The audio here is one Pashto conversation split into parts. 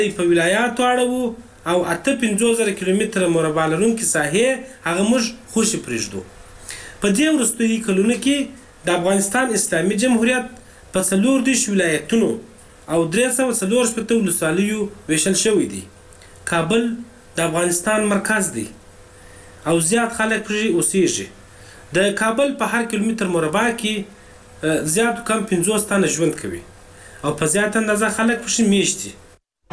په ولایاتو اړوو او 58,000 کیلومتره مربع لرونکي ساحې هغه موږ خوشي پرېږدو. په دې وروستیو کلونو کې د افغانستان اسلامي جمهوریت په 34 ولایتونو او 340 ولسوالیو ویشل شوی دی. کابل د افغانستان مرکز دی او زیات خلک پرې اوسېږي. د کابل په هر کیلومتر مربع کې زیات کم 50 تنه ژوند کوي او په زیات اندازه خلک پرې میشت دي.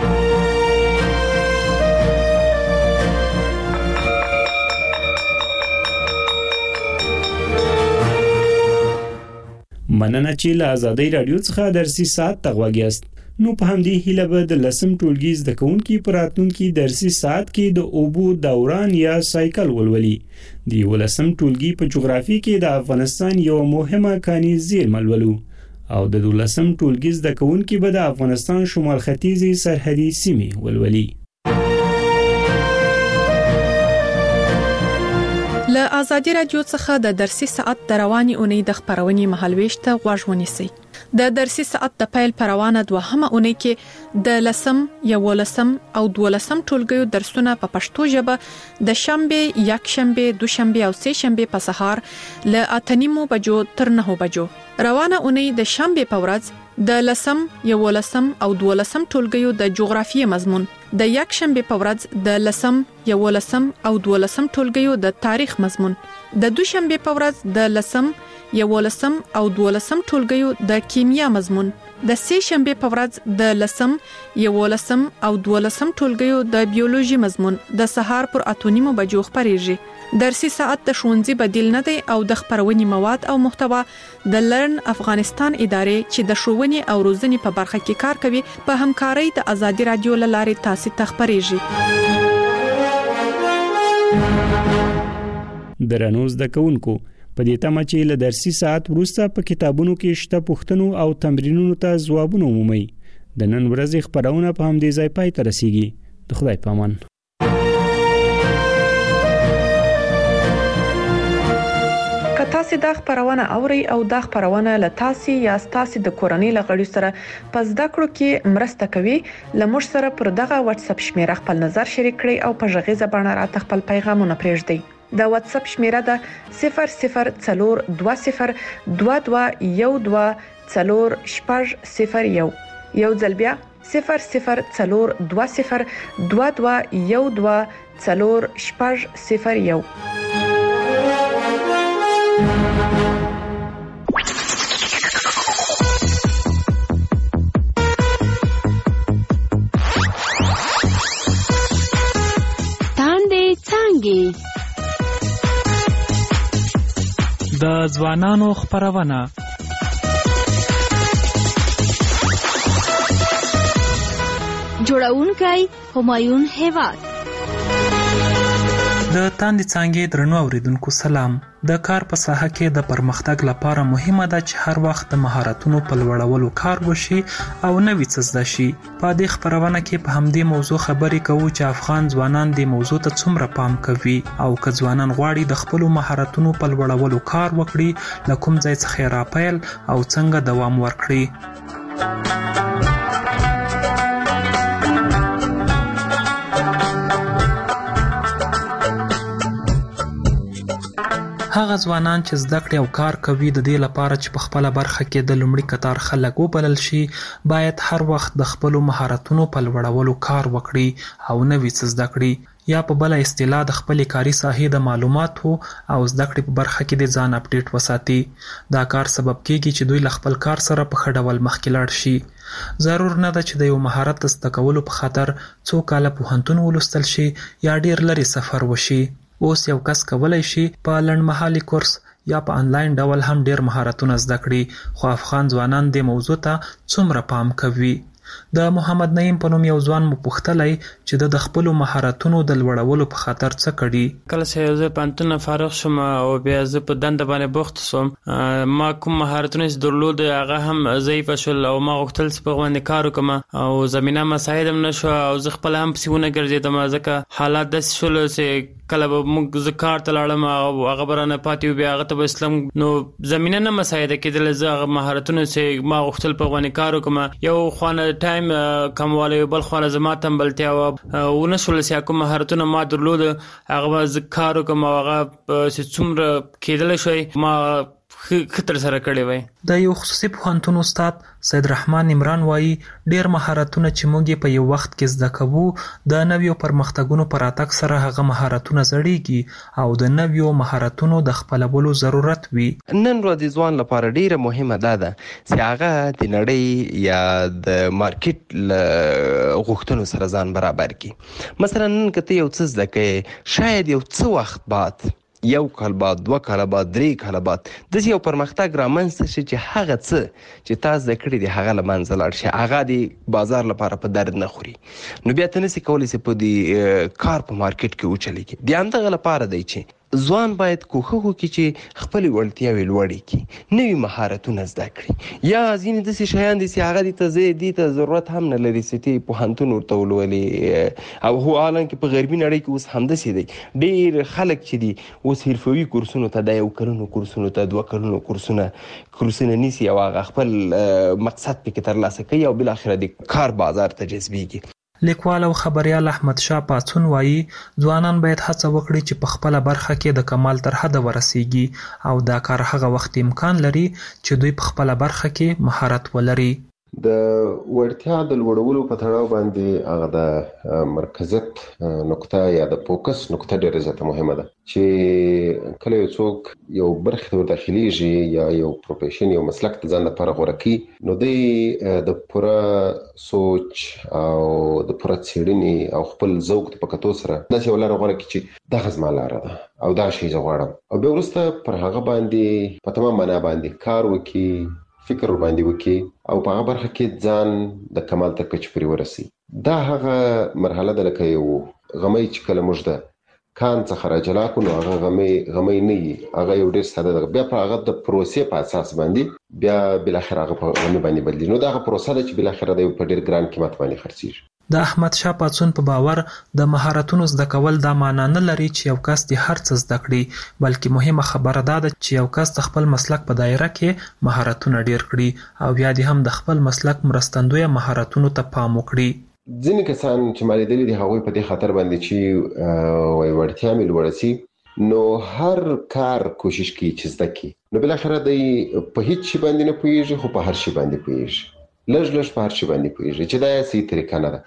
مننه چې له آزادۍ راډیو څخه درسي ساعت ته غوږ یاست. نو په همدې هیله به د 10م ټولګي زده کوونکي په راتلونکي درسي ساعت کې د اوبو دوران یا سایکل ولولي. د 11م ټولګي په جغرافي کې د افغانستان یو مهمه کاني زیرمه ولولو او د 12م ټولګي زده کوونکي به د افغانستان شمال ختیځي سرحدي سیمې ولولي. له آزادي راډیو څخه د درسي ساعت د رواني اونۍ د خبرونې مهالويش ته غوږ ونیسئ. د درسي ساعت د پیل پروانه دوهمه اونۍ کې د 10م، 11م او 12م ټولګیو درسونه په پښتو ژبه د شنبه، یکشنبه، دوشنبه او سه شنبه په سهار له 8:30 بجو تر 9 بجو. روانه اونۍ د شنبه په ورځ د 10م، 11م او 12م ټولګیو د جغرافیې مضمون، د یکشنبه په ورځ د 10م، 11م او 12م ټولګیو د تاریخ مضمون، د دوشنبه په ورځ د 10م، 11م او 12م ټولګیو د کیمیا مضمون، د سه شنبه په ورځ د 10م، 11م او 12م ټولګیو د بیولوژي مضمون د سهار پر 8:30 بجو خبريږي. درسي ساعت د ښوونځي بدیل نه دی او د خبرونې مواد او محتوا د لرن افغانستان ادارې چې د ښوونې او روزنې په برخه کې کار کوي په همکارۍ د آزادي راډیو لارې تاسو ته خبريږي. درنو زده کوونکو، په دې تمه چې له درسي ساعت وروسته په کتابونو کې شته پوښتنو او تمرینونو ته ځوابونه ومومئ. د نن ورځې خبرونه په همدې ځای پای ته رسیږي. د خدای په امان. که تاسو دا خبرونه اورئ او دا خبرونه له تاسو یا تاسو د کورنۍ لغړي سره پس دا کړو کې مرسته کوي، لمر سره پر دغه واتس اپ شمیره خپل نظر شریک کړئ او په ژغې زبانه راته خپل پیغامونه پرېږدئ. دا واتس اپ شمیره ده 002012124001. یو ځل بیا 002012124001. تاندې څنګه د ځوانانو خبرونه جوړونکی همایون هیواد. د تاندې څانګې درنو اوریدونکو سلام. د کار په ساحه کې د پرمختګ لپاره مهمه ده چې هر وخت د مهارتونو په لوړولو کار وشي او نوې څه زده شي. په دې خبرونه کې په همدې موضوع خبرې کوو چې افغان ځوانان د موضوع ته څومره پام کوي او که ځوانان غواړي د خپل مهارتونو په لوړولو کار وکړي، له کوم ځای څخه راپیل او څنګه دوام ورکړي. هغه ځوانان چې زده کړې او کار کوي د دې لپاره چې په خپل برخه کې د لومړي قطار خلک وبلل شي، باید هر وخت د خپل مهارتونو په لوړولو کار وکړي او نوې څه زده کړي، یا په بل اصطلاح د خپل کاري ساحې د معلوماتو او زده کړې په برخه کې د ځان اپډیټ وساتي. دا کار سبب کیږي چې دوی له خپل کار سره په ښه ډول مخکې لاړ شي. ضرور نه ده چې د یو مهارت زده کولو په خاطر څو کاله پوهنتون ولوستل شي یا ډیر لري سفر وشي. اوس یو کس کولای شي په لنډمهالي کورس یا په انلاین ډول هم ډیر مهارتونه زده کړي، خو افغان ځوانان د موضوع ته څومره پام کوي؟ د محمد نعیم په نوم یو ځوان مو پوښتلی چې د خپل مهارتونو د لوړولو په خاطر څه کړي. کله چې زه پانتون فارغ شوم او بیا زه په دنده باندې بوخت شوم، ما کوم مهارتونه چې درلود هغه هم ضعیف شول او ما غوښتل چې په باندې کار وکم او زمينه مساعد هم نشو او زه خپل هم پسونه ګرځیدم ځکه حالات داسې شول چې کله به موږ زکار ته لاړم او هغه برانه پاتې بیا هغه ته اسلام نو زمينه نه مساعده کېدل زه هغه مهارتونه چې ما غوښتل په باندې کار وکم یو خوانه ټایم کمواله بل خوانه زما تمبلتیا او نشول سیا کوم مهارتونه ما درلود هغه زکار وکم هغه چې څومره کېدل شوی ما خطر سره کړی وای. د یو خصوصي پوهنتون استاد سید رحمان عمران وایي ډیر مهارتونه چې موږ په یو وخت کې زده کوو د نویو پرمختګونو پر اتک سره هغه مهارتونه زړیږي او د نویو مهارتونو د خپلولو ضرورت وي. نن ورځ ځوان لپاره ډیره مهمه ده چې هغه د نړۍ یا د مارکیټ غوښتنو سره ځان برابر کړي. مثلا نن کته یو څه زده کوي شاید یو څه وخت بعد یو کال بعد 2 کال بعد 3 کال بعد د یو پرمختګ رامنځته شي چې هغه څه چې تاسو د کړی دی هغه لمنځه لاړ شي هغه د بازار لپاره په درد نه خوري نو بیا ته نسی کولی چې په دې کار په مارکیټ کې وچلیږي د همدغه لپاره دی چې ځوان باید کوښښ وکړي چې خپل وړتیاوې لوړې کړي نوي مهارتونه زده کړي یا ځینې داسې شیان دي چې هغه دې ته ضرورت هم نه لري چې ته پوهنتون ورته ولولې او هو حالانکه په غربي نړۍ کې اوس همداسې دی ډېر خلک چې دي اوس حرفوي کورسونو ته د 1 کلونو کورسونو ته 2 کلونو کورسونه نیسي او هغه خپل مقصد پکې ترلاسه کوي او بالاخره د کار بازار ته جذبېږي. لیکوال او خبريال احمد شاه پاڅون وایي ځوانان باید هڅه وکړي چې په خپل برخه کې د کمال تر حد ورسیږي او دا کار هغه وخت امکان لري چې دوی په خپل برخه کې مهارت ولري. د وړتیا د لوړولو په تړاو باندې هغه د مرکزیت نقطه یا د فوکس نقطه ډېره زیاته مهمه ده چې کله یو څوک یو برخه ته داخليږي یا یو پروفیشن یو مسلک ته ځان لپاره غوړه کوي نو د پوره سوچ او د پوره څېړنې او خپل ذوق په کتو سره داسې ولر غوړه کوي چې دغه زما لاره ده او دا شی زه غواړم او بیا وروسته پر هغه باندې په تمام معنا باندې کار وکړي فکر باندې وکړي او په هغه برخه کې ځان د کمال تر کچې پورې ورسي. دا هغه مرحله ده لکه یو غمی چې کله موږ د کان څخه راجلا کړو نو هغه غمی نه وي هغه یو ډېر ساده ده بیا په هغه د پروسې په اساس باندې بیا بالاخره هغه په غمی باندې بدلي نو دا هغه پروسه ده چې بالاخره د په ډېر ګران قیمت باندې خرڅېږي. د احمد شاه پاڅون په باور د مهارتونو زده کول دا معنی نه لري چې یو کس د هر څه زده کړي بلکې مهمه خبره ده چې یو کس د خپل مسلک په دایره کې مهارتونه ډیر کړي او بیا د هم د خپل مسلک مرستندوی مهارتونو ته پام وکړي. ځینې کسان چې ما لیدلي دي هغوی په دې خاطر باندې چې وړتیا مې لوړه سي نو هر کار کوشش کوي چې زده کړي نو بالاخره دی په هیڅ شي باندې نه پوهېږي خو په هر شي باندې پوهېږي لږ په هر شي باندې پوهېږي چې دا یې صحیح طریقه نه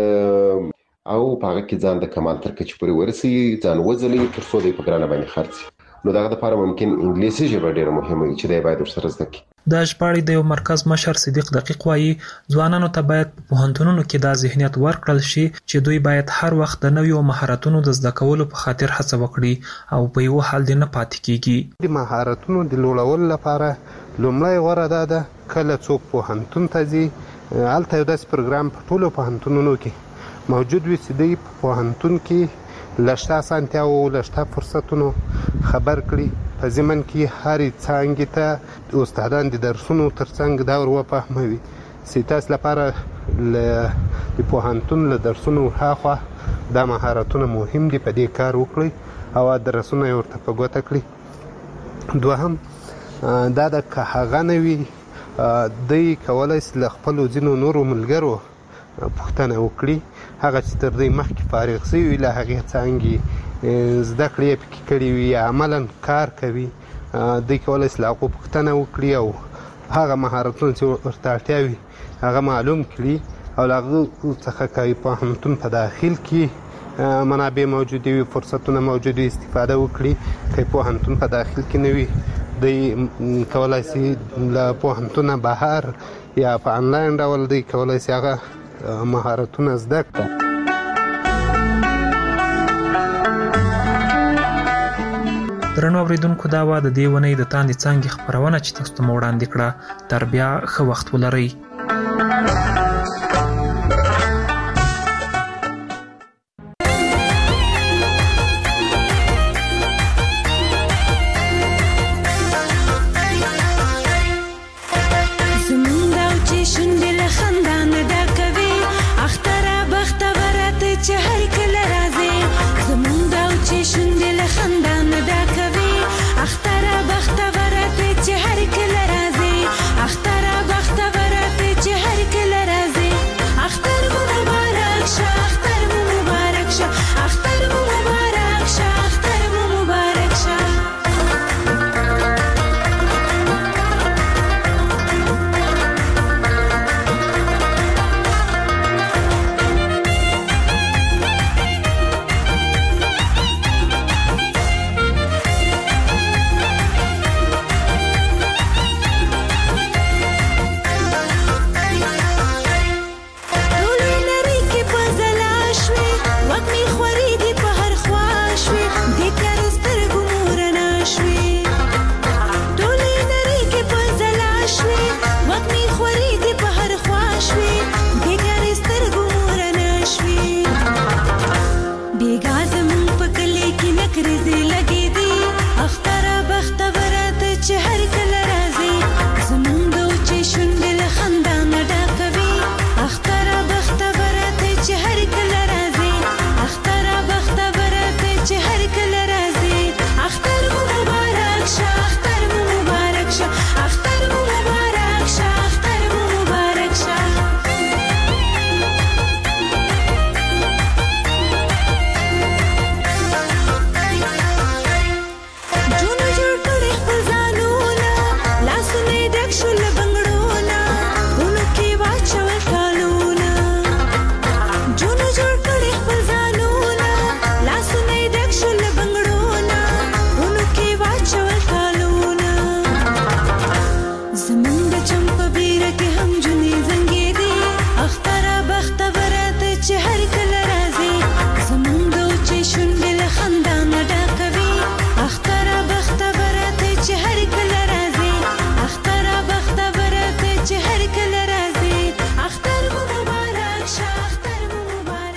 ده او په هغه کې ځان د کمال تر کچې پورې ورسي ځان وځلوي تر څو دی په ګرانه باندې خرڅ نو دغه لپاره ممکن انګلیسي ژبه ډېره مهمه وي چې دی باید ورسره زده کړي. د ژباړې د یو مرکز مشر صدیق دقیق وایي ځوانانو ته باید په پوهنتونونو کې دا ذهنیت ورکړل شي چې دوی باید هر وخت د نویو مهارتونو د زده کولو په خاطر هڅه وکړي او په یو حال دې نه پاتې کیږي. د مهارتونو د لوړولو لپاره لومړی غوره ده کله څوک پوهنتون ته ځي هلته یو داسې پروګرام په ټولو پوهنتونونو کې موجود وي چې دوی په پوهنتون کې له شته اسانتیاوو له شته فرصتونو خبر کړي په ضمن کې هرې څانګې ته استادان د درسونو تر څنګ دا ور وفهموي چې تاسو لپاره د پوهنتون له درسونو هاخوا دا مهارتونه مهم دي په دې کار وکړئ او درسونه یې ورته په ګوته کړي. دوهم دا د که هغه نه وي دوی کولی شي له خپلو ځینو نورو ملګرو پوښتنه وکړي هغه چې تر دوی مخکې فارغ شوي وي له هغې څانګې زده کړې یې پکې کړي وي یا عملا کار کوي دوی کولی شي له هغو پوښتنه وکړي او هغه مهارتونه چې ورته اړتیا وي هغه معلوم کړي او له هغو څخه که پوهنتون په داخل کې منابع موجودې وي فرصتونه موجود وي استفاده وکړي که پوهنتون په داخل کې نه وي دوی کولی شي له پوهنتونه بهر یا په انلاین ډول دوی کولی شي هغه مهارتونه زده کړي. درنو اوریدونکو دا وه د دې اونۍ د تاندې څانګې خپرونه چې تاسو ته مو وړاندې کړه. تر بیا ښه وخت ولرئ. زمونږ او چې شونډې له خندا نه ډکوي اختره بختوره ته چې